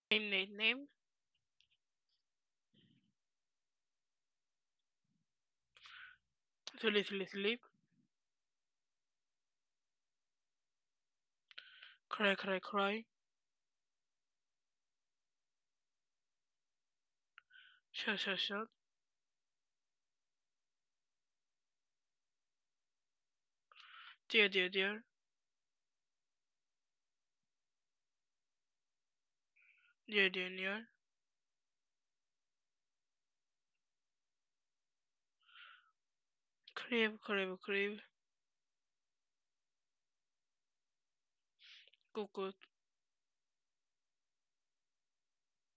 Name. Sleep. Cry. Shut. Dear. Near. Crave. Good.